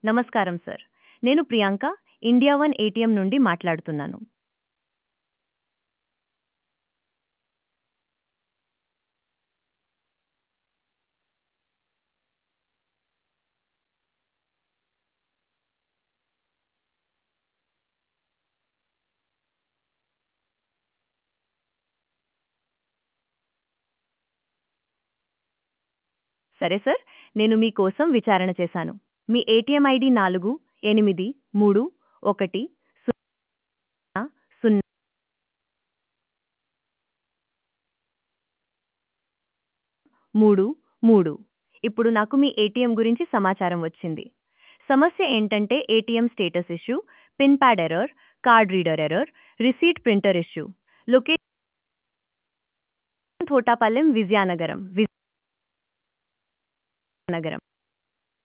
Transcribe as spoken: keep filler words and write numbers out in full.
నమస్కారం సార్. నేను Priyanka, India one ATM నుండి మాట్లాడుతున్నాను. సరే సార్, నేను మీ కోసం విచారణ చేశాను. మీ ఏటీఎం ఐడి నాలుగు ఎనిమిది మూడు ఒకటి సున్నా సున్నా మూడు మూడు. ఇప్పుడు నాకు మీ ఏటీఎం గురించి సమాచారం వచ్చింది. సమస్య ఏంటంటే ATM status issue, pin pad error, card reader error, receipt printer issue. Location Thotapalem, Vizianagaram Vizianagaram